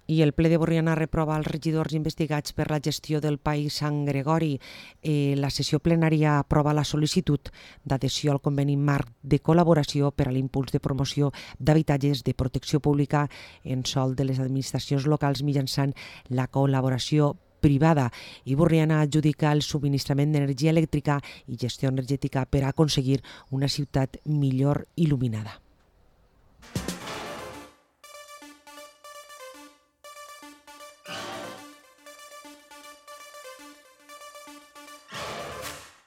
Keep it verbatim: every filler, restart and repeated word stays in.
I el ple de Borriana reprova els regidors investigats per la gestió del País Sant Gregori. Eh, la sessió plenària aprova la sol·licitud d'adhesió al conveni marc de col·laboració per a l'impuls de promoció d'habitatges de protecció pública en sòl de les administracions locals mitjançant la col·laboració privada, i Borriana adjudica el subministrament d'energia elèctrica i gestió energètica per a aconseguir una ciutat millor il·luminada.